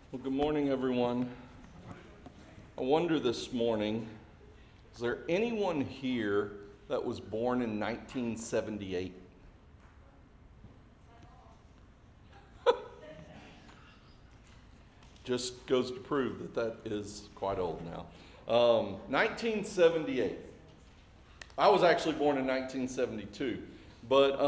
Well, good morning, everyone. I wonder this morning, is there anyone here that was born in 1978? Just goes to prove that that is quite old now. 1978. I was actually born in 1972, but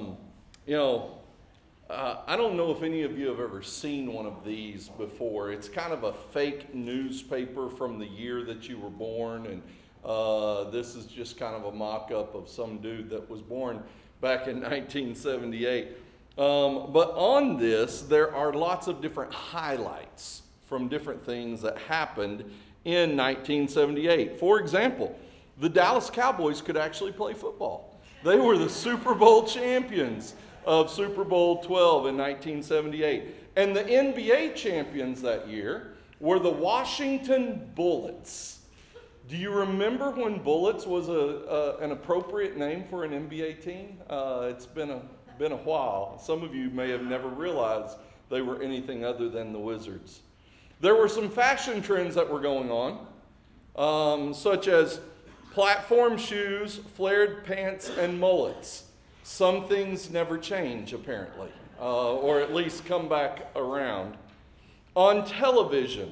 I don't know if any of you have ever seen one of these before. It's kind of a fake newspaper from the year that you were born, and this is just kind of a mock-up of some dude that was born back in 1978. But on this, there are lots of different highlights from different things that happened in 1978. For example, the Dallas Cowboys could actually play football. They were the Super Bowl champions of Super Bowl 12 in 1978. And the NBA champions that year were the Washington Bullets. Do you remember when Bullets was an appropriate name for an NBA team? It's been a while. Some of you may have never realized they were anything other than the Wizards. There were some fashion trends that were going on, such as platform shoes, flared pants, and mullets. Some things never change, apparently, or at least come back around. On television,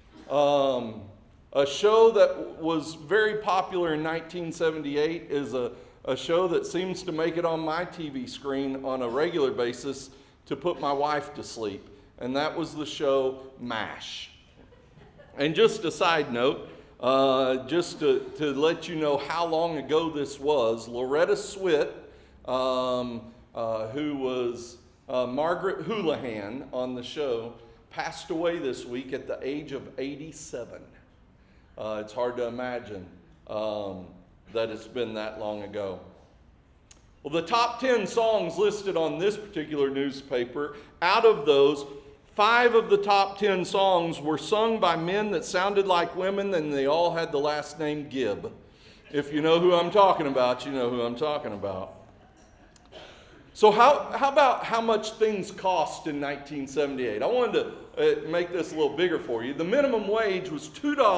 a show that was very popular in 1978 is a show that seems to make it on my TV screen on a regular basis to put my wife to sleep, and that was the show MASH. And just a side note, just to let you know how long ago this was, Loretta Swit, who was Margaret Houlihan on the show, passed away this week at the age of 87. It's hard to imagine that it's been that long ago. Well, the top 10 songs listed on this particular newspaper, out of those, 5 of the top 10 songs were sung by men that sounded like women, and they all had the last name Gibb. If you know who I'm talking about, you know who I'm talking about. So how about how much things cost in 1978? I wanted to make this a little bigger for you. The minimum wage was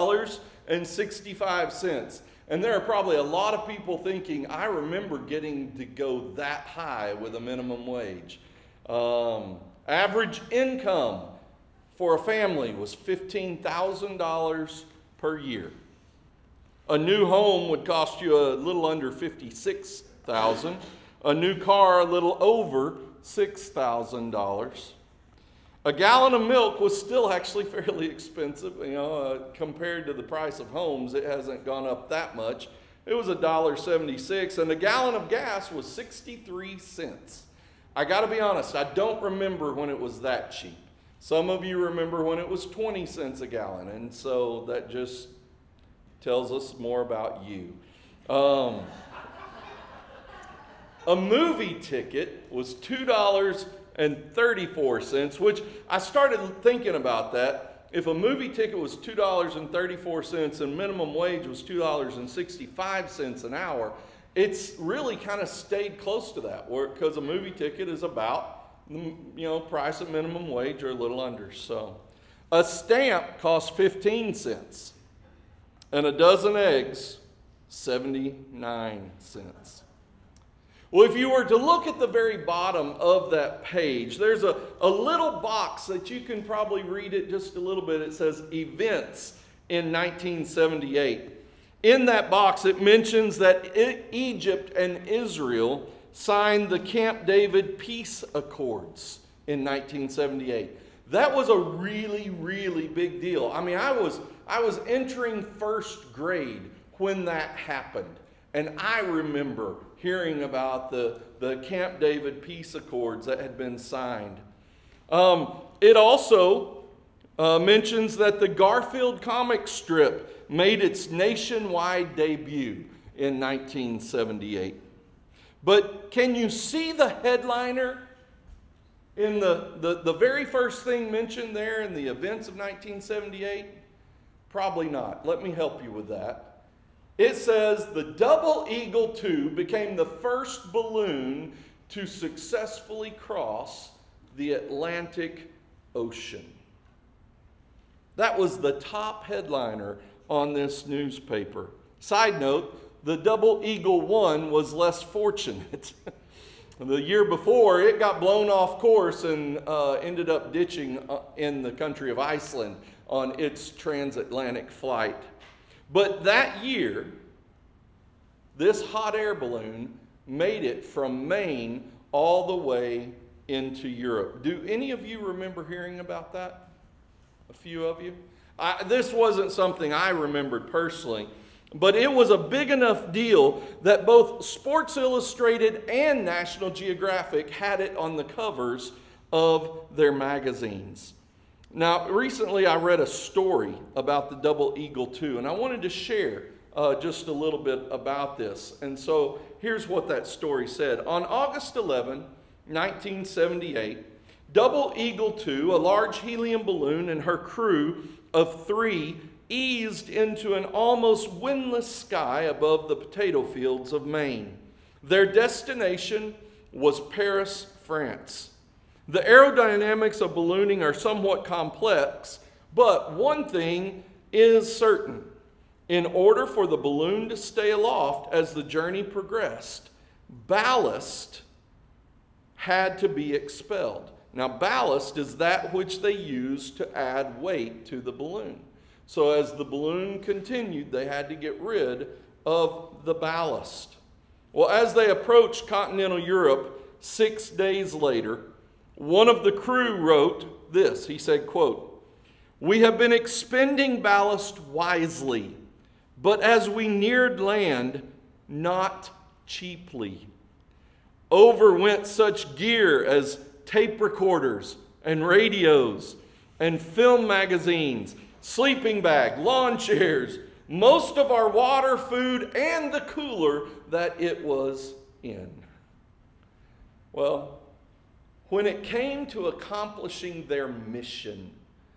$2.65. And there are probably a lot of people thinking, I remember getting to go that high with a minimum wage. Average income for a family was $15,000 per year. A new home would cost you a little under $56,000. A new car, a little over $6,000. A gallon of milk was still actually fairly expensive, compared to the price of homes. It hasn't gone up that much. It was $1.76, and a gallon of gas was 63 cents. I got to be honest, I don't remember when it was that cheap. Some of you remember when it was 20 cents a gallon, and so that just tells us more about you. A movie ticket was $2.34, which I started thinking about that. If a movie ticket was $2.34 and minimum wage was $2.65 an hour, it's really kind of stayed close to that, because a movie ticket is about, price of minimum wage or a little under. So a stamp cost 15 cents, and a dozen eggs, 79 cents. Well, if you were to look at the very bottom of that page, there's a little box that you can probably read it just a little bit. It says events in 1978. In that box, it mentions that Egypt and Israel signed the Camp David Peace Accords in 1978. That was a really, really big deal. I mean, I was entering first grade when that happened. And I remember hearing about the Camp David Peace Accords that had been signed. It also mentions that the Garfield comic strip made its nationwide debut in 1978. But can you see the headliner in the very first thing mentioned there in the events of 1978? Probably not. Let me help you with that. It says the Double Eagle II became the first balloon to successfully cross the Atlantic Ocean. That was the top headliner on this newspaper. Side note, the Double Eagle 1 was less fortunate. The year before, it got blown off course and ended up ditching in the country of Iceland on its transatlantic flight. But that year, this hot air balloon made it from Maine all the way into Europe. Do any of you remember hearing about that? A few of you? This wasn't something I remembered personally, but it was a big enough deal that both Sports Illustrated and National Geographic had it on the covers of their magazines. Now, recently I read a story about the Double Eagle 2, and I wanted to share just a little bit about this. And so here's what that story said. On August 11, 1978, Double Eagle 2, a large helium balloon, and her crew of 3 eased into an almost windless sky above the potato fields of Maine. Their destination was Paris, France. The aerodynamics of ballooning are somewhat complex, but one thing is certain. In order for the balloon to stay aloft as the journey progressed, ballast had to be expelled. Now, ballast is that which they used to add weight to the balloon. So as the balloon continued, they had to get rid of the ballast. Well, as they approached continental Europe 6 days later, one of the crew wrote this. He said, quote, "We have been expending ballast wisely, but as we neared land, not cheaply. Over went such gear as tape recorders and radios and film magazines, sleeping bag, lawn chairs, most of our water, food, and the cooler that it was in." Well, when it came to accomplishing their mission,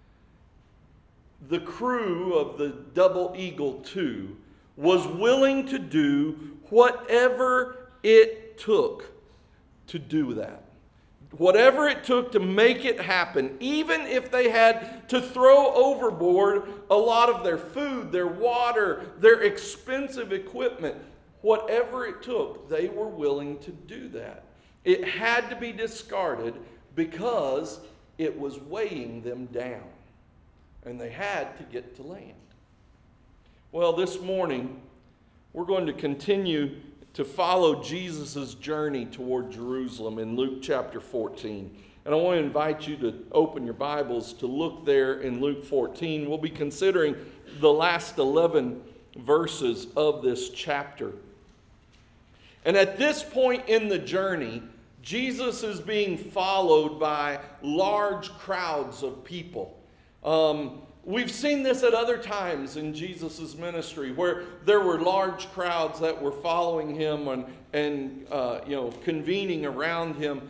the crew of the Double Eagle 2 was willing to do whatever it took to do that. Whatever it took to make it happen, even if they had to throw overboard a lot of their food, their water, their expensive equipment, whatever it took, they were willing to do that. It had to be discarded because it was weighing them down, and they had to get to land. Well, this morning, we're going to continue to follow Jesus' journey toward Jerusalem in Luke chapter 14. And I want to invite you to open your Bibles to look there in Luke 14. We'll be considering the last 11 verses of this chapter. And at this point in the journey, Jesus is being followed by large crowds of people. We've seen this at other times in Jesus' ministry where there were large crowds that were following him and convening around him.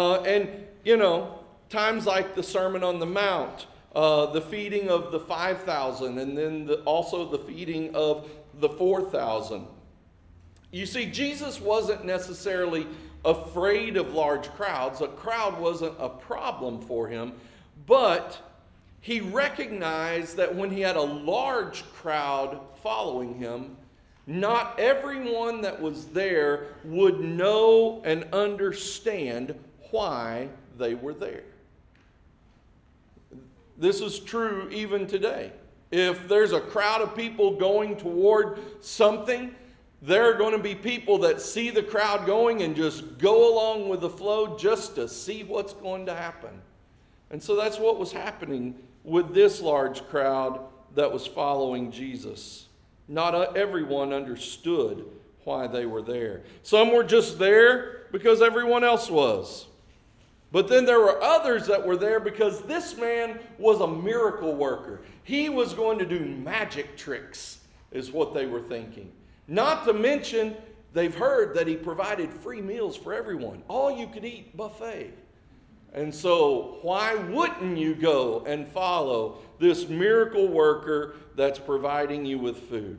Times like the Sermon on the Mount, the feeding of the 5,000, and then also the feeding of the 4,000. You see, Jesus wasn't necessarily afraid of large crowds. A crowd wasn't a problem for him, but he recognized that when he had a large crowd following him, not everyone that was there would know and understand why they were there. This is true even today. If there's a crowd of people going toward something, there are going to be people that see the crowd going and just go along with the flow just to see what's going to happen. And so that's what was happening with this large crowd that was following Jesus. Not everyone understood why they were there. Some were just there because everyone else was. But then there were others that were there because this man was a miracle worker. He was going to do magic tricks, is what they were thinking. Not to mention, they've heard that he provided free meals for everyone. All you could eat buffet. And so why wouldn't you go and follow this miracle worker that's providing you with food?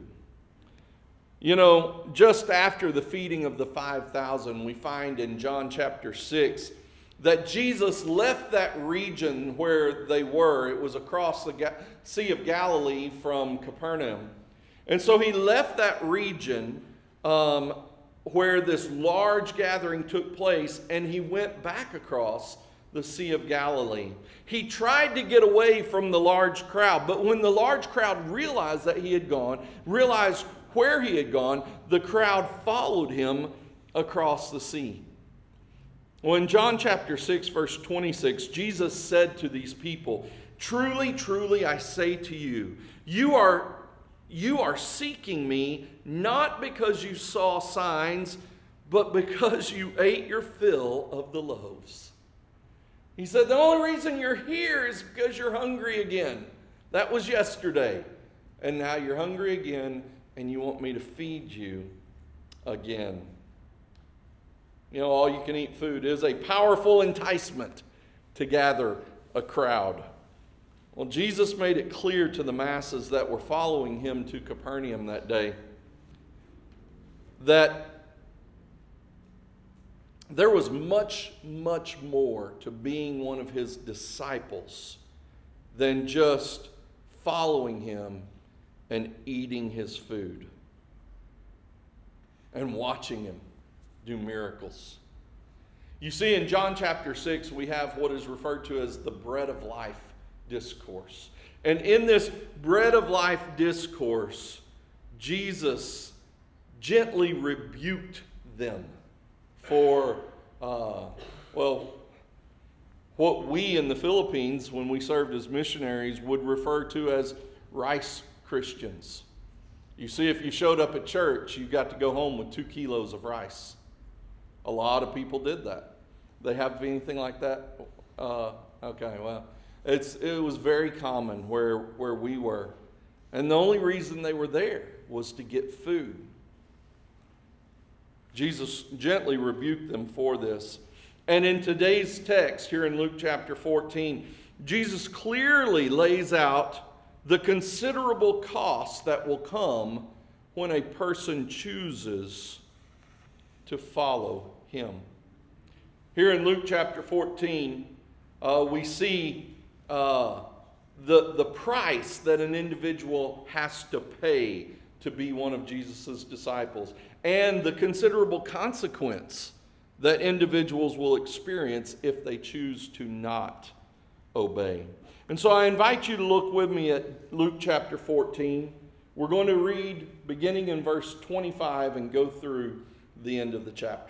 Just after the feeding of the 5,000, we find in John chapter 6 that Jesus left that region where they were. It was across the Sea of Galilee from Capernaum. And so he left that region where this large gathering took place, and he went back across the Sea of Galilee. He tried to get away from the large crowd, but when the large crowd realized that he had gone, realized where he had gone, the crowd followed him across the sea. Well, in John chapter 6, verse 26, Jesus said to these people, "Truly, truly, I say to you, you are seeking me not because you saw signs, but because you ate your fill of the loaves." He said, the only reason you're here is because you're hungry again. That was yesterday. And now you're hungry again, and you want me to feed you again. You know, all you can eat food is a powerful enticement to gather a crowd. Well, Jesus made it clear to the masses that were following him to Capernaum that day that there was much, much more to being one of his disciples than just following him and eating his food and watching him do miracles. You see, in John chapter 6, we have what is referred to as the bread of life discourse. And in this bread of life discourse, Jesus gently rebuked them for, what we in the Philippines, when we served as missionaries, would refer to as rice Christians. You see, if you showed up at church, you got to go home with 2 kilos of rice. A lot of people did that. They have anything like that? Okay, well, it was very common where we were. And the only reason they were there was to get food. Jesus gently rebuked them for this. And in today's text here in Luke chapter 14, Jesus clearly lays out the considerable cost that will come when a person chooses to follow him. Here in Luke chapter 14, we see the price that an individual has to pay to be one of Jesus' disciples, and the considerable consequence that individuals will experience if they choose to not obey. And so I invite you to look with me at Luke chapter 14. We're going to read beginning in verse 25 and go through the end of the chapter.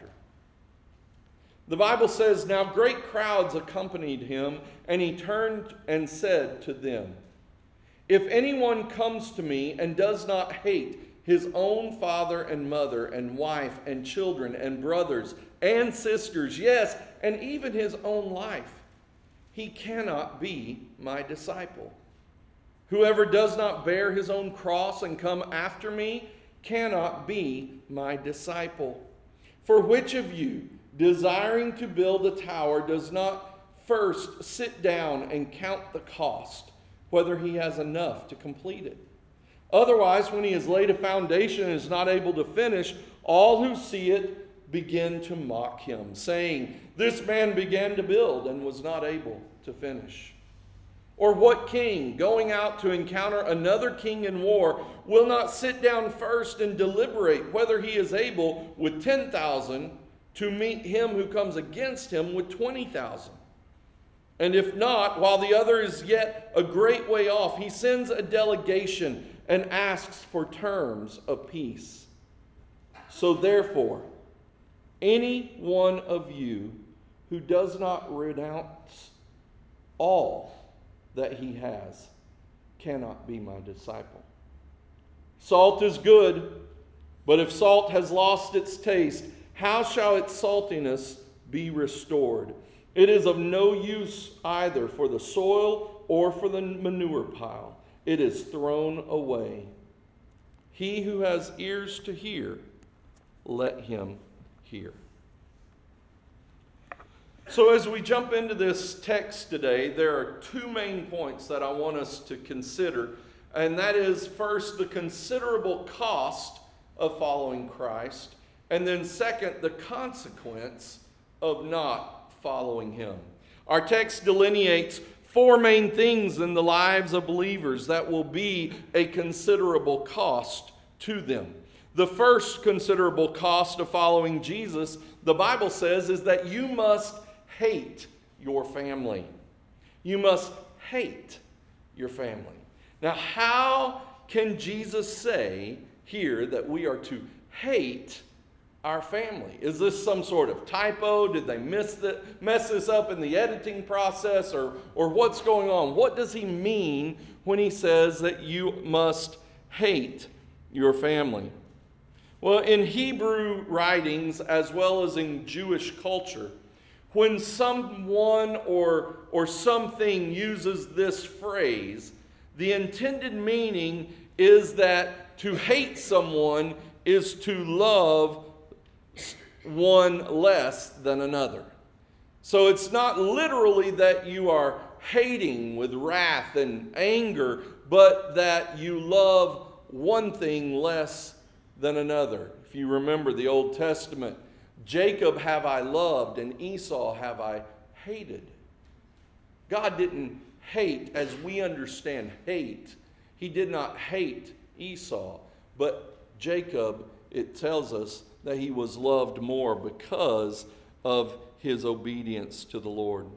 The Bible says, "Now great crowds accompanied him, and he turned and said to them, 'If anyone comes to me and does not hate his own father and mother and wife and children and brothers and sisters, yes, and even his own life, he cannot be my disciple. Whoever does not bear his own cross and come after me cannot be my disciple. For which of you, desiring to build a tower, does not first sit down and count the cost, whether he has enough to complete it? Otherwise, when he has laid a foundation and is not able to finish, all who see it begin to mock him, saying, "This man began to build and was not able to finish." Or what king, going out to encounter another king in war, will not sit down first and deliberate whether he is able with 10,000 to meet him who comes against him with 20,000? And if not, while the other is yet a great way off, he sends a delegation and asks for terms of peace. So therefore, any one of you who does not renounce all that he has cannot be my disciple. Salt is good, but if salt has lost its taste, how shall its saltiness be restored? It is of no use either for the soil or for the manure pile. It is thrown away. He who has ears to hear, let him hear." So as we jump into this text today, there are 2 main points that I want us to consider. And that is, first, the considerable cost of following Christ. And then second, the consequence of not following him. Our text delineates four main things in the lives of believers that will be a considerable cost to them. The first considerable cost of following Jesus, the Bible says, is that you must hate your family. You must hate your family. Now, how can Jesus say here that we are to hate our family? Is this some sort of typo? Did they mess this up in the editing process? Or what's going on? What does he mean when he says that you must hate your family? Well, in Hebrew writings, as well as in Jewish culture, when someone or something uses this phrase, the intended meaning is that to hate someone is to love one less than another. So it's not literally that you are hating with wrath and anger, but that you love one thing less than another. If you remember the Old Testament, Jacob have I loved and Esau have I hated. God didn't hate as we understand hate. He did not hate Esau, but Jacob, it tells us that he was loved more because of his obedience to the Lord.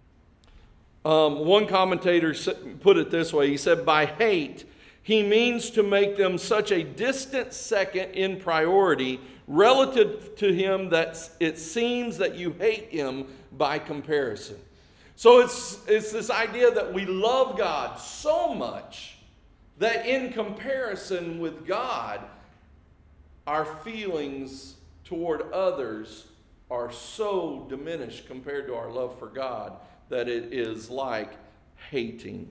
One commentator put it this way. He said, by hate, he means to make them such a distant second in priority relative to him that it seems that you hate him by comparison. So it's this idea that we love God so much that in comparison with God, our feelings toward others are so diminished compared to our love for God that it is like hating.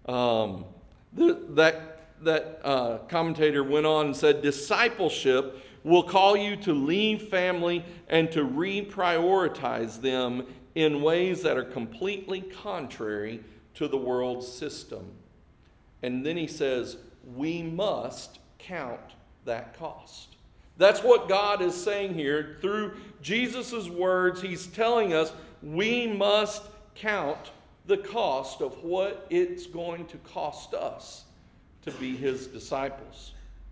That commentator went on and said, discipleship will call you to leave family and to reprioritize them in ways that are completely contrary to the world's system. And then he says, we must count that cost. That's what God is saying here. Through Jesus' words, he's telling us we must count the cost of what it's going to cost us to be his disciples.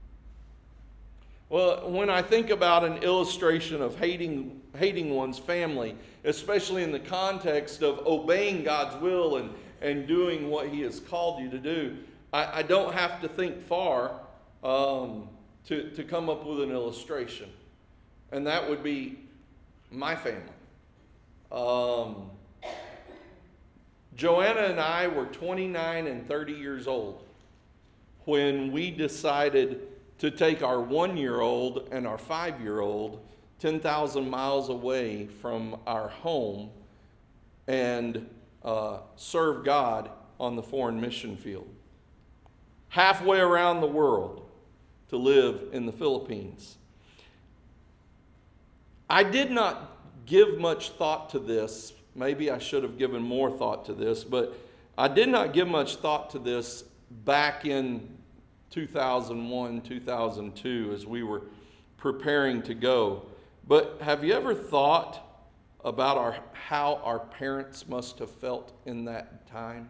Well, when I think about an illustration of hating one's family, especially in the context of obeying God's will and doing what he has called you to do, I don't have to think far to come up with an illustration. And that would be my family. Joanna and I were 29 and 30 years old when we decided to take our 1-year-old and our 5-year-old 10,000 miles away from our home and serve God on the foreign mission field. Halfway around the world to live in the Philippines. I did not give much thought to this. Maybe I should have given more thought to this, but I did not give much thought to this back in 2001, 2002 as we were preparing to go. But have you ever thought about how our parents must have felt in that time?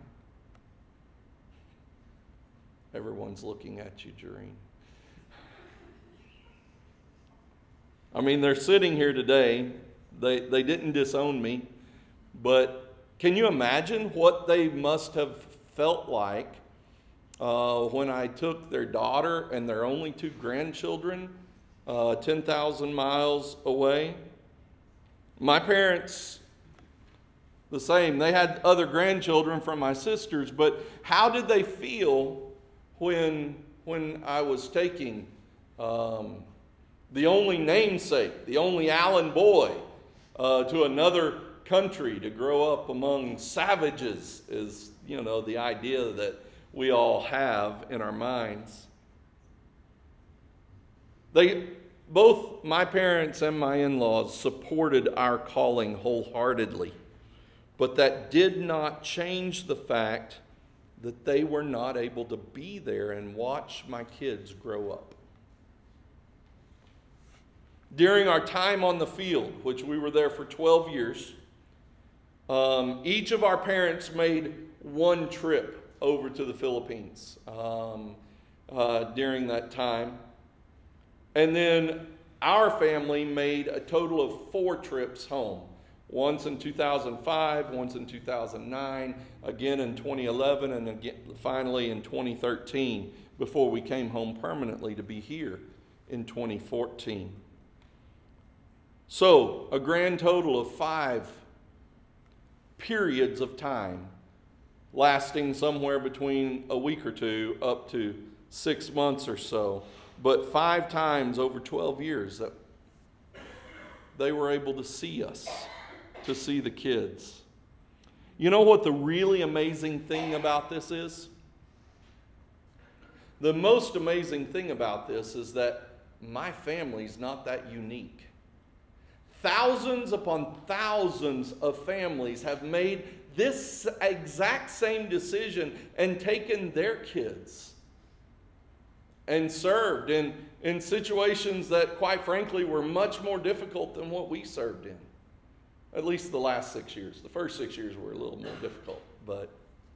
Everyone's looking at you, Jareen. I mean, they're sitting here today. They didn't disown me. But can you imagine what they must have felt like when I took their daughter and their only 2 grandchildren 10,000 miles away? My parents, the same. They had other grandchildren from my sisters, but how did they feel when I was taking the only namesake, the only Allen boy to another country to grow up among savages is, the idea that we all have in our minds. Both my parents and my in-laws supported our calling wholeheartedly, but that did not change the fact that they were not able to be there and watch my kids grow up. During our time on the field, which we were there for 12 years, Each of our parents made one trip over to the Philippines during that time. And then our family made a total of 4 trips home. Once in 2005, once in 2009, again in 2011, and again, finally in 2013, before we came home permanently to be here in 2014. So, a grand total of 5 periods of time, lasting somewhere between a week or 2 up to 6 months or so, but 5 times over 12 years that they were able to see us, to see the kids. You know what the really amazing thing about this is? The most amazing thing about this is that my family's not that unique. Thousands upon thousands of families have made this exact same decision and taken their kids and served in situations that, quite frankly, were much more difficult than what we served in. At least the last 6 years. The first 6 years were a little more difficult, but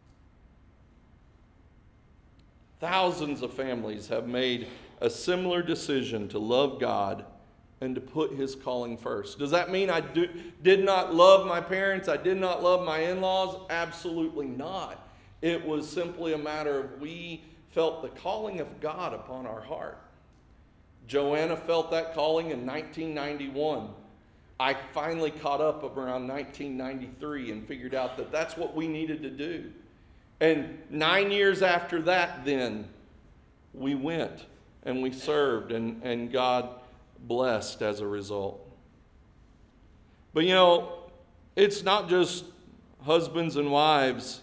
thousands of families have made a similar decision to love God and to put His calling first. Does that mean I did not love my parents? I did not love my in-laws? Absolutely not. It was simply a matter of we felt the calling of God upon our heart. Joanna felt that calling in 1991. I finally caught up around 1993 and figured out that that's what we needed to do. And 9 years after that, then, we went and we served, and God blessed as a result. But you know, it's not just husbands and wives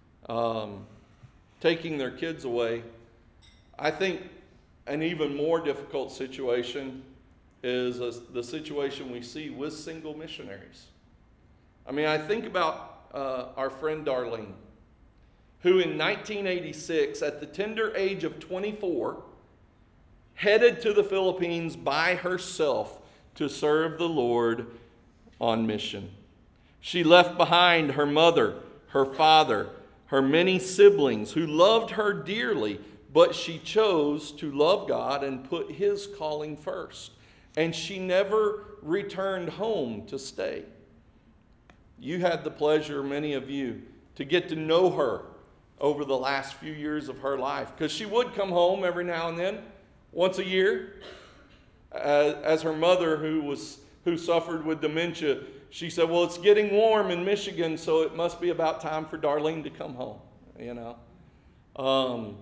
taking their kids away. I think an even more difficult situation is the situation we see with single missionaries. I mean, I think about our friend Darlene, who in 1986, at the tender age of 24, headed to the Philippines by herself to serve the Lord on mission. She left behind her mother, her father, her many siblings who loved her dearly, but she chose to love God and put His calling first. And she never returned home to stay. You had the pleasure, many of you, to get to know her over the last few years of her life. Because she would come home every now and then, once a year. As her mother, who suffered with dementia, she said, well, it's getting warm in Michigan, so it must be about time for Darlene to come home, you know.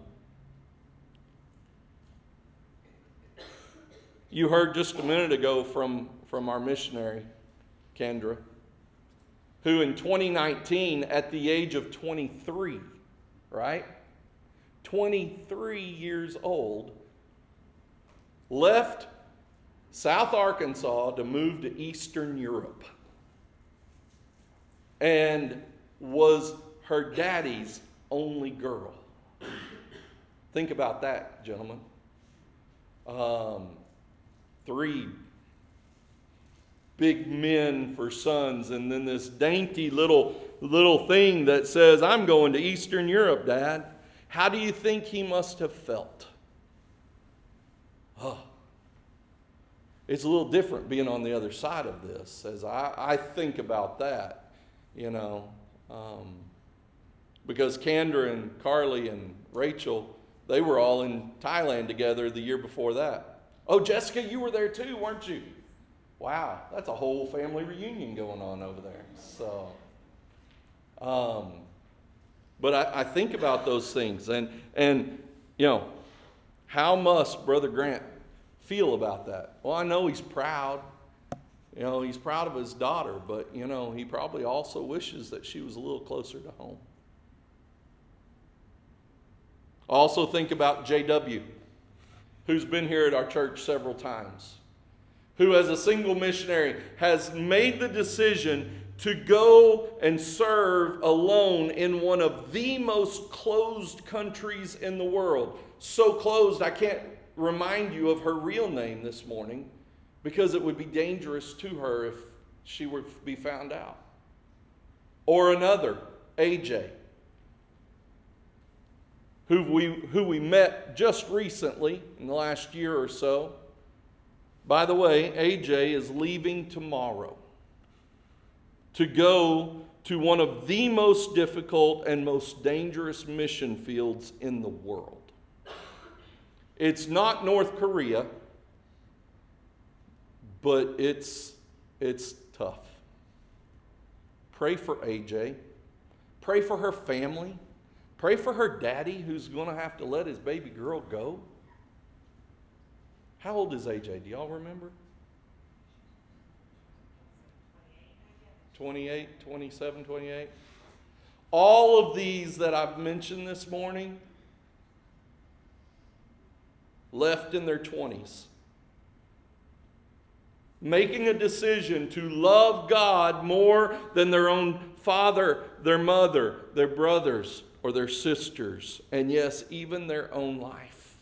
You heard just a minute ago from our missionary, Kendra, who in 2019, at the age of 23, right? 23 years old, left South Arkansas to move to Eastern Europe, and was her daddy's only girl. Think about that, gentlemen. 3 big men for sons, and then this dainty little thing that says, I'm going to Eastern Europe, Dad. How do you think he must have felt? Oh, it's a little different being on the other side of this as I think about that, you know. Because Kendra and Carly and Rachel, they were all in Thailand together the year before that. Oh, Jessica, you were there too, weren't you? Wow, that's a whole family reunion going on over there. So, but I think about those things, and you know, how must Brother Grant feel about that? Well, I know he's proud. You know, he's proud of his daughter, but you know, he probably also wishes that she was a little closer to home. Also think about J.W., who's been here at our church several times, who as a single missionary has made the decision to go and serve alone in one of the most closed countries in the world. So closed, I can't remind you of her real name this morning because it would be dangerous to her if she were to be found out. Or another, AJ, who we met just recently in the last year or so. By the way, AJ is leaving tomorrow to go to one of the most difficult and most dangerous mission fields in the world. It's not North Korea, but it's tough. Pray for AJ. Pray for her family. Pray for her daddy who's going to have to let his baby girl go. How old is AJ? Do y'all remember? 28, 27, 28. All of these that I've mentioned this morning left in their 20s. Making a decision to love God more than their own father, their mother, their brothers, or their sisters, and yes, even their own life.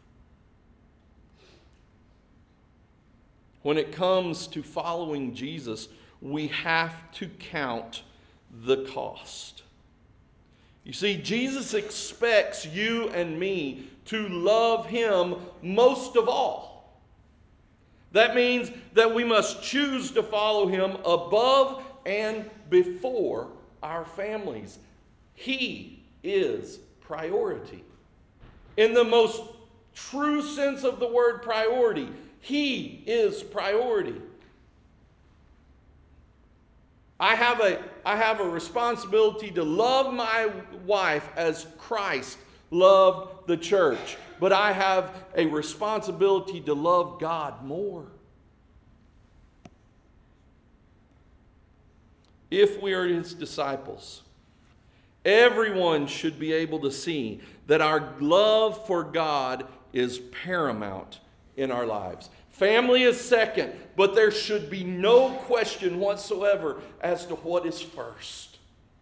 When it comes to following Jesus, we have to count the cost. You see, Jesus expects you and me to love Him most of all. That means that we must choose to follow Him above and before our families. He is priority. In the most true sense of the word priority, He is priority. I have a responsibility to love my wife as Christ loved the church. But I have a responsibility to love God more. If we are His disciples, everyone should be able to see that our love for God is paramount in our lives. Family is second, but there should be no question whatsoever as to what is first.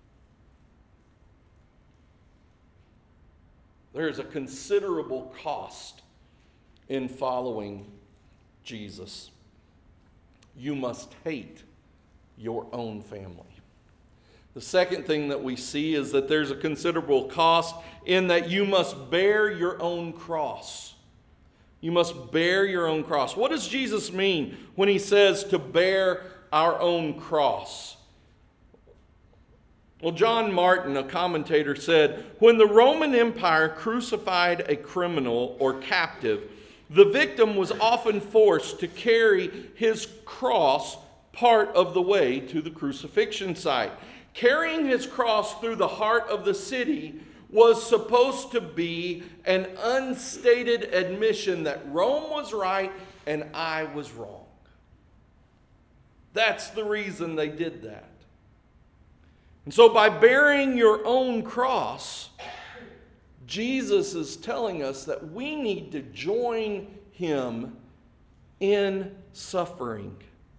There is a considerable cost in following Jesus. You must hate your own family. The second thing that we see is that there's a considerable cost in that you must bear your own cross. You must bear your own cross. What does Jesus mean when He says to bear our own cross? Well, John Martin, a commentator, said, when the Roman Empire crucified a criminal or captive, the victim was often forced to carry his cross part of the way to the crucifixion site. Carrying his cross through the heart of the city was supposed to be an unstated admission that Rome was right and I was wrong. That's the reason they did that. And so by bearing your own cross, Jesus is telling us that we need to join Him in suffering.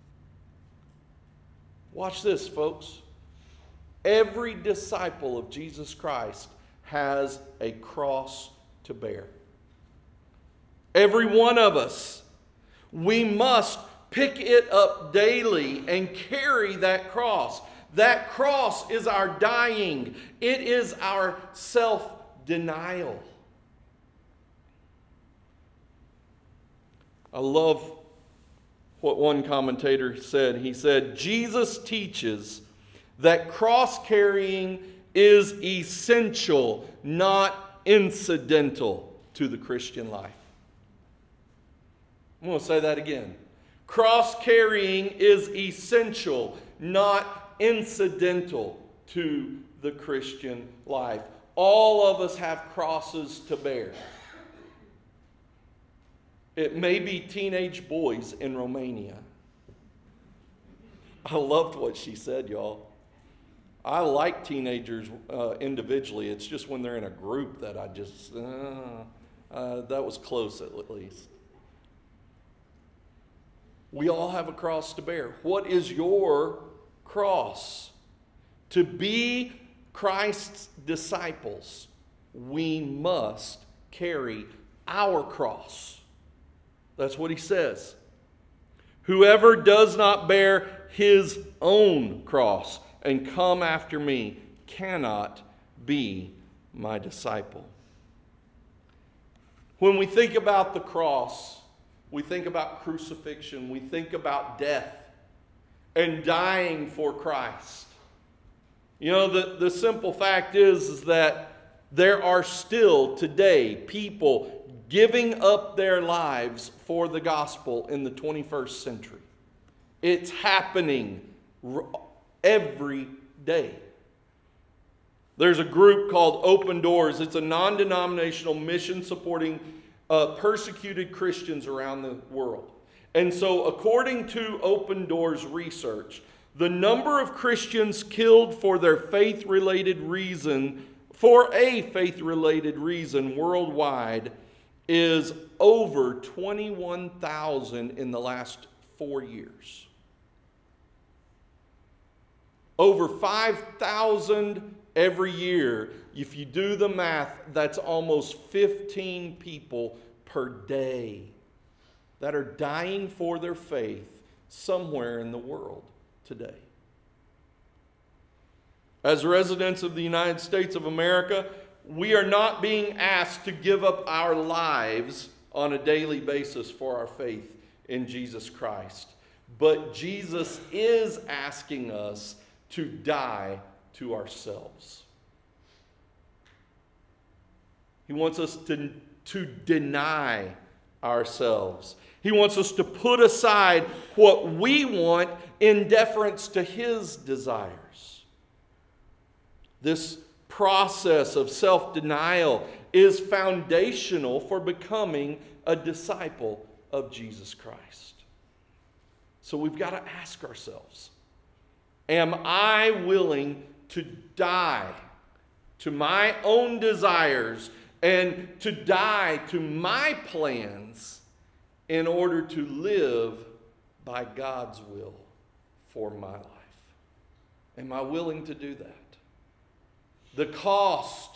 Watch this, folks. Every disciple of Jesus Christ has a cross to bear. Every one of us. We must pick it up daily and carry that cross. That cross is our dying. It is our self-denial. I love what one commentator said. He said, Jesus teaches that cross-carrying is essential, not incidental to the Christian life. I'm going to say that again. Cross-carrying is essential, not incidental to the Christian life. All of us have crosses to bear. It may be teenage boys in Romania. I loved what she said, y'all. I like teenagers individually. It's just when they're in a group that I just, that was close at least. We all have a cross to bear. What is your cross? To be Christ's disciples, we must carry our cross. That's what he says. Whoever does not bear his own cross and come after me cannot be my disciple. When we think about the cross, we think about crucifixion, we think about death and dying for Christ. You know, the simple fact is that there are still today people giving up their lives for the gospel in the 21st century. It's happening every day. There's a group called Open Doors. It's a non-denominational mission supporting persecuted Christians around the world. And so according to Open Doors research, the number of Christians killed for a faith-related reason worldwide is over 21,000 in the last 4 years. Over 5,000 every year. If you do the math, that's almost 15 people per day that are dying for their faith somewhere in the world today. As residents of the United States of America, we are not being asked to give up our lives on a daily basis for our faith in Jesus Christ. But Jesus is asking us to die to ourselves. He wants us to deny ourselves. He wants us to put aside what we want in deference to His desires. This process of self-denial is foundational for becoming a disciple of Jesus Christ. So we've got to ask ourselves, am I willing to die to my own desires and to die to my plans in order to live by God's will for my life? Am I willing to do that? The cost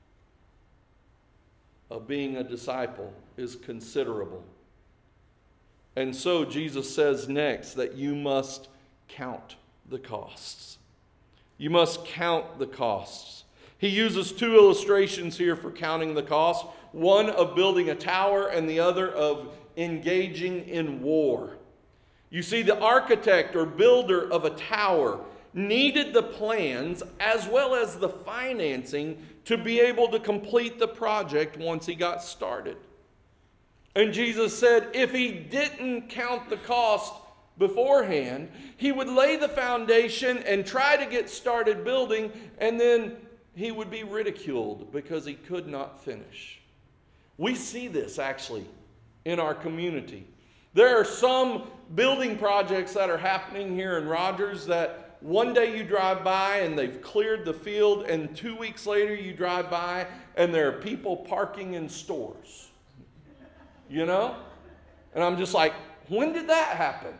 of being a disciple is considerable. And so Jesus says next that you must count the costs. You must count the costs. He uses two illustrations here for counting the cost. One of building a tower and the other of engaging in war. You see, the architect or builder of a tower needed the plans as well as the financing to be able to complete the project once he got started. And Jesus said if he didn't count the cost beforehand, he would lay the foundation and try to get started building, and then he would be ridiculed because he could not finish. We see this actually in our community. There are some building projects that are happening here in Rogers that one day you drive by and they've cleared the field, and 2 weeks later you drive by and there are people parking in stores. You know? And I'm just like, when did that happen?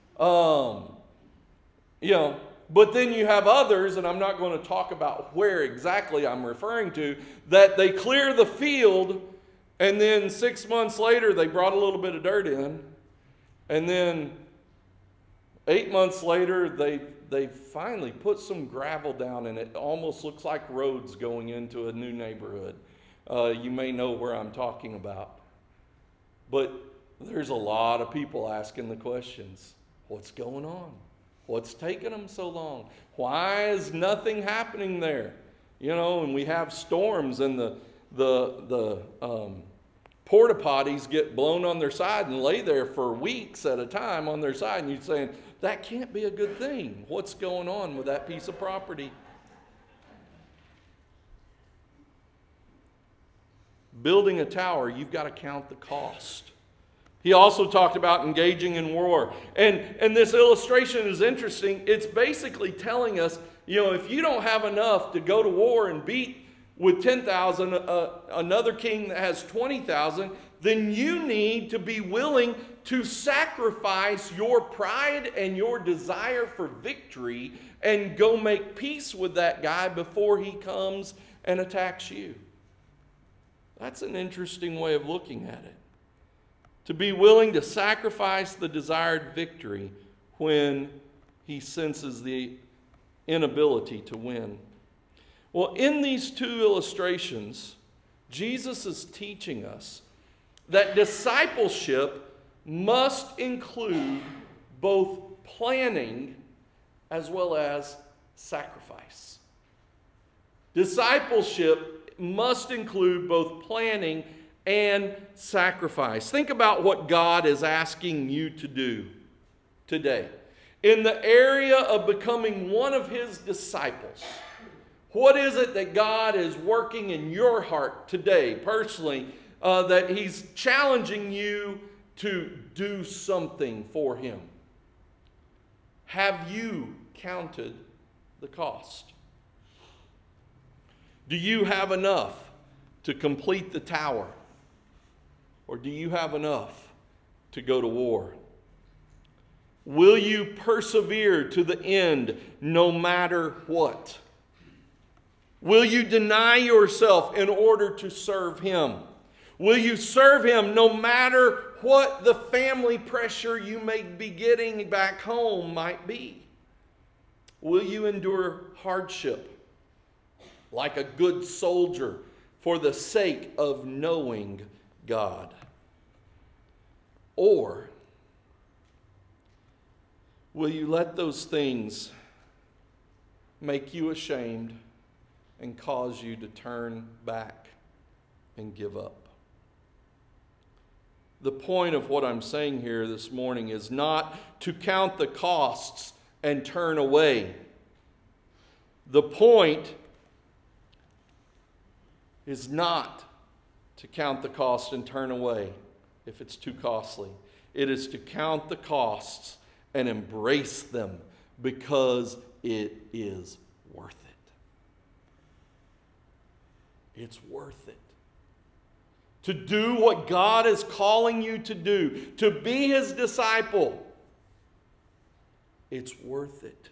But then you have others, and I'm not going to talk about where exactly I'm referring to, that they clear the field and then 6 months later they brought a little bit of dirt in, and then 8 months later they finally put some gravel down, and it almost looks like roads going into a new neighborhood. You may know where I'm talking about. But there's a lot of people asking the questions. What's going on? What's taking them so long? Why is nothing happening there? You know, and we have storms, and the porta potties get blown on their side and lay there for weeks at a time on their side, and you're saying, that can't be a good thing. What's going on with that piece of property? Building a tower, you've got to count the cost. He also talked about engaging in war. And this illustration is interesting. It's basically telling us, if you don't have enough to go to war and beat with 10,000 another king that has 20,000, then you need to be willing to sacrifice your pride and your desire for victory and go make peace with that guy before he comes and attacks you. That's an interesting way of looking at it. To be willing to sacrifice the desired victory when he senses the inability to win. Well, in these two illustrations, Jesus is teaching us that discipleship must include both planning as well as sacrifice. Discipleship must include both planning and sacrifice. Think about what God is asking you to do today. In the area of becoming one of His disciples, what is it that God is working in your heart today, personally, that He's challenging you to do something for Him? Have you counted the cost? Do you have enough to complete the tower? Or do you have enough to go to war? Will you persevere to the end no matter what? Will you deny yourself in order to serve Him? Will you serve Him no matter what the family pressure you may be getting back home might be? Will you endure hardship like a good soldier for the sake of knowing God? Or will you let those things make you ashamed and cause you to turn back and give up? The point of what I'm saying here this morning is not to count the costs and turn away. The point is not to count the cost and turn away if it's too costly. It is to count the costs and embrace them because it is worth it. It's worth it. To do what God is calling you to do, to be His disciple, it's worth it.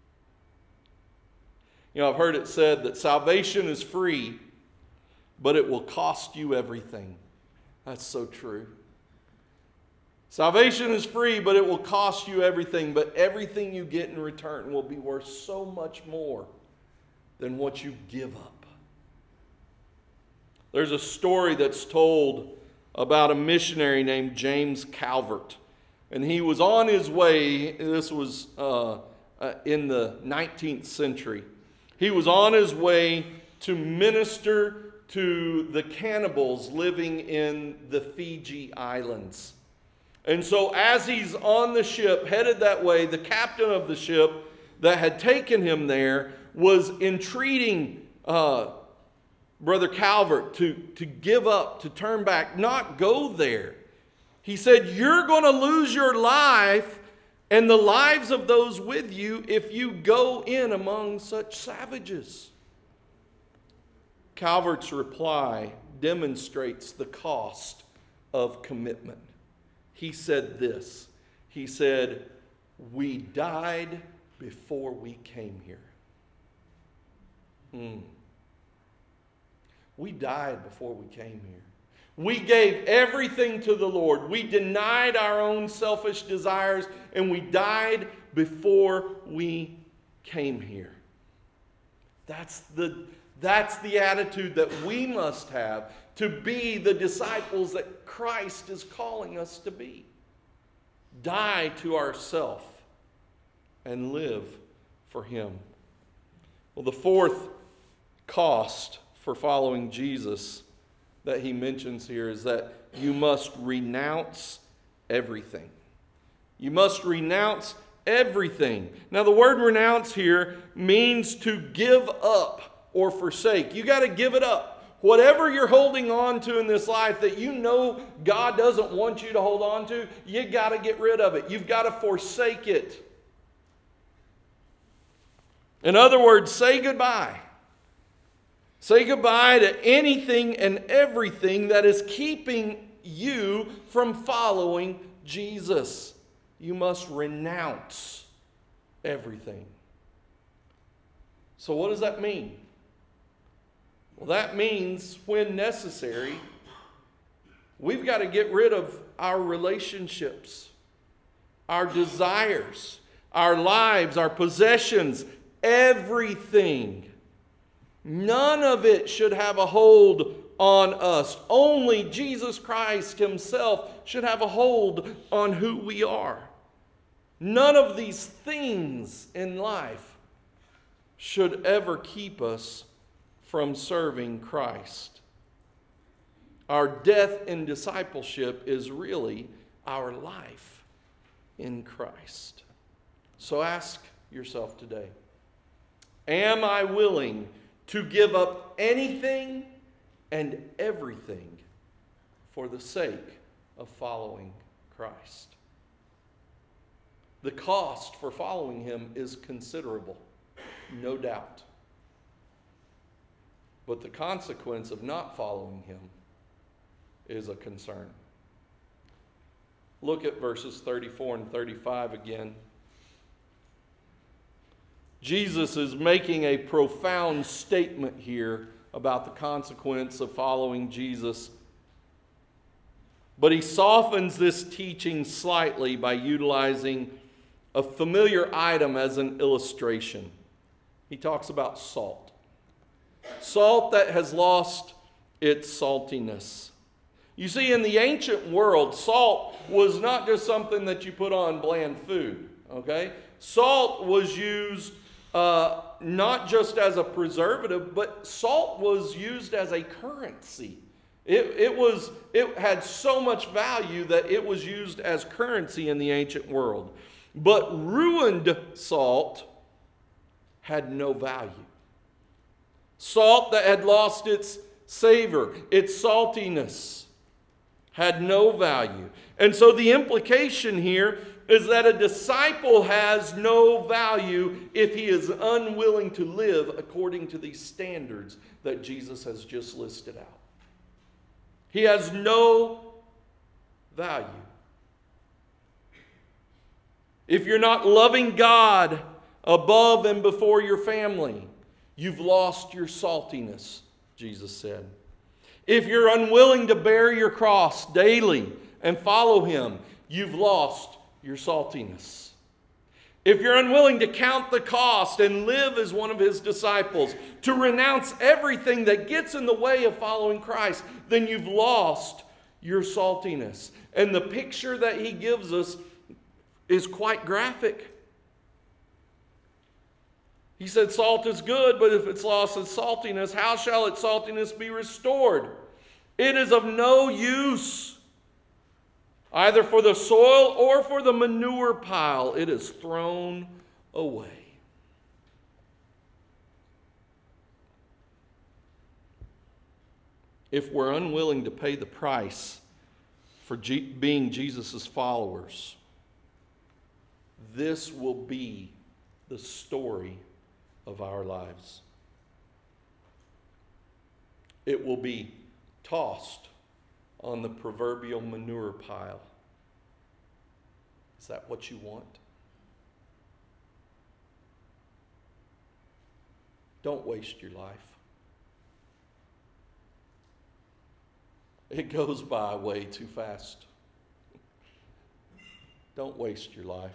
You know, I've heard it said that salvation is free, but it will cost you everything. That's so true. Salvation is free, but it will cost you everything. But everything you get in return will be worth so much more than what you give up. There's a story that's told about a missionary named James Calvert. And he was on his way, this was in the 19th century. He was on his way to minister to the cannibals living in the Fiji Islands. And so as he's on the ship, headed that way, the captain of the ship that had taken him there was entreating Brother Calvert to give up, to turn back, not go there. He said, "You're going to lose your life and the lives of those with you if you go in among such savages." Calvert's reply demonstrates the cost of commitment. He said this. He said, "We died before we came here." We died before we came here. We gave everything to the Lord. We denied our own selfish desires, and we died before we came here. That's the attitude that we must have to be the disciples that Christ is calling us to be. Die to ourselves and live for Him. Well, the fourth cost for following Jesus that he mentions here is that you must renounce everything. You must renounce everything. Now, the word renounce here means to give up or forsake. You got to give it up. Whatever you're holding on to in this life that you know God doesn't want you to hold on to, you got to get rid of it. You've got to forsake it. In other words, say goodbye. Say goodbye to anything and everything that is keeping you from following Jesus. You must renounce everything. So what does that mean? Well, that means when necessary, we've got to get rid of our relationships, our desires, our lives, our possessions, everything. None of it should have a hold on us. Only Jesus Christ himself should have a hold on who we are. None of these things in life should ever keep us from serving Christ. Our death in discipleship is really our life in Christ. So ask yourself today, am I willing to give up anything and everything for the sake of following Christ? The cost for following him is considerable, no doubt. But the consequence of not following him is a concern. Look at verses 34 and 35 again. Jesus is making a profound statement here about the consequence of following Jesus. But he softens this teaching slightly by utilizing a familiar item as an illustration. He talks about salt. Salt that has lost its saltiness. You see, in the ancient world, salt was not just something that you put on bland food, okay? Salt was used not just as a preservative, but salt was used as a currency. It had so much value that it was used as currency in the ancient world. But ruined salt had no value. Salt that had lost its savor, its saltiness, had no value. And so the implication here is that a disciple has no value if he is unwilling to live according to these standards that Jesus has just listed out. He has no value. If you're not loving God above and before your family, you've lost your saltiness, Jesus said. If you're unwilling to bear your cross daily and follow him, you've lost your saltiness. If you're unwilling to count the cost and live as one of his disciples, to renounce everything that gets in the way of following Christ, then you've lost your saltiness. And the picture that he gives us is quite graphic. He said salt is good, but if it's lost its saltiness, how shall its saltiness be restored? It is of no use, either for the soil or for the manure pile. It is thrown away. If we're unwilling to pay the price for being Jesus' followers, this will be the story of our lives. It will be tossed on the proverbial manure pile. Is that what you want? Don't waste your life. It goes by way too fast. Don't waste your life.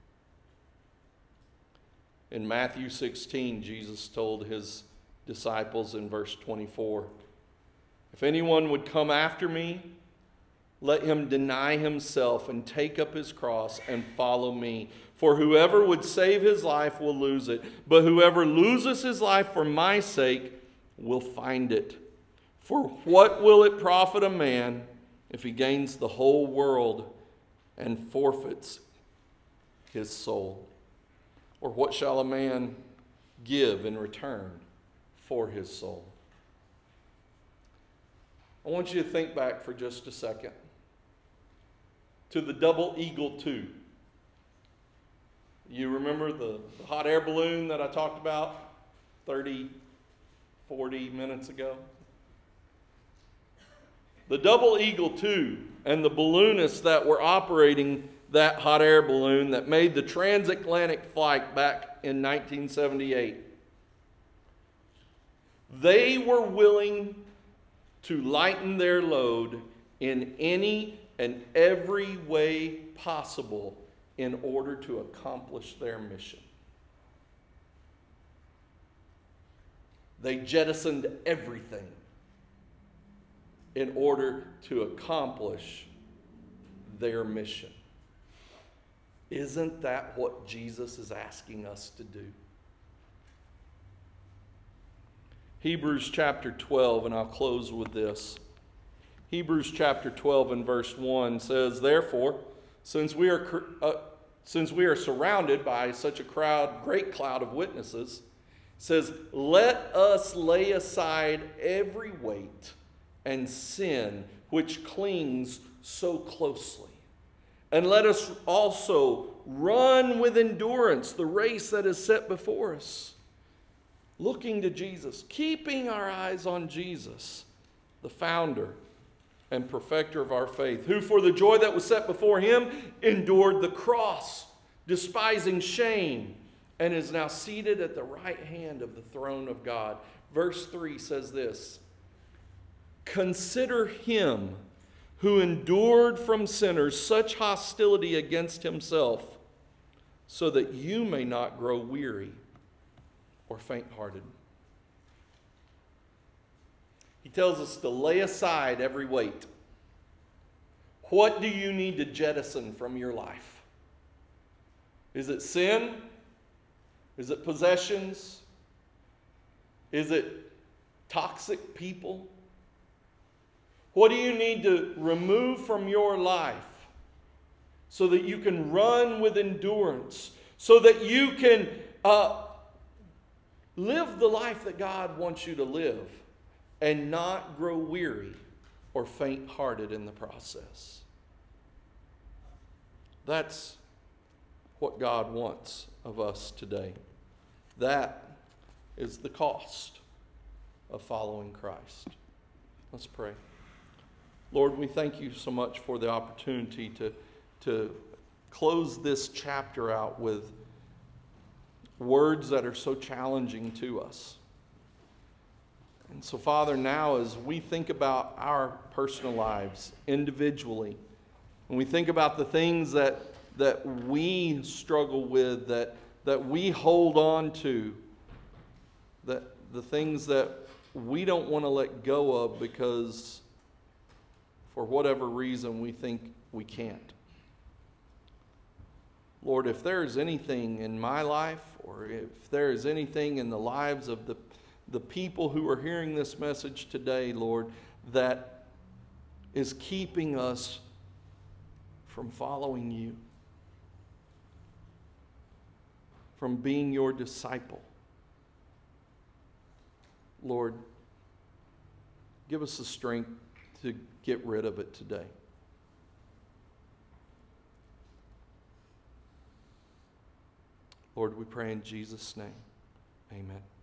In Matthew 16, Jesus told his disciples in verse 24, "If anyone would come after me, let him deny himself and take up his cross and follow me. For whoever would save his life will lose it, but whoever loses his life for my sake will find it. For what will it profit a man if he gains the whole world and forfeits his soul? Or what shall a man give in return for his soul?" I want you to think back for just a second to the Double Eagle 2. You remember the hot air balloon that I talked about 30, 40 minutes ago? The Double Eagle 2 and the balloonists that were operating that hot air balloon that made the transatlantic flight back in 1978, they were willing to lighten their load in any and every way possible in order to accomplish their mission. They jettisoned everything in order to accomplish their mission. Isn't that what Jesus is asking us to do? Hebrews chapter 12, and I'll close with this. Hebrews chapter 12 and verse 1 says, "Therefore, since we are surrounded by such a great cloud of witnesses," says, "let us lay aside every weight and sin which clings so closely. And let us also run with endurance the race that is set before us, looking to Jesus, keeping our eyes on Jesus, the founder and perfecter of our faith, who for the joy that was set before him endured the cross, despising shame, and is now seated at the right hand of the throne of God." Verse 3 says this, "Consider him who endured from sinners such hostility against himself, so that you may not grow weary or faint-hearted." He tells us to lay aside every weight. What do you need to jettison from your life? Is it sin? Is it possessions? Is it toxic people? What do you need to remove from your life so that you can run with endurance, so that you can live the life that God wants you to live and not grow weary or faint-hearted in the process? That's what God wants of us today. That is the cost of following Christ. Let's pray. Lord, we thank you so much for the opportunity to close this chapter out with words that are so challenging to us. And so, Father, now as we think about our personal lives individually, when we think about the things that we struggle with, that we hold on to, that the things that we don't want to let go of because for whatever reason we think we can't. Lord, if there is anything in my life, or if there is anything in the lives of the people who are hearing this message today, Lord, that is keeping us from following you, from being your disciple, Lord, give us the strength to get rid of it today. Lord, we pray in Jesus' name. Amen.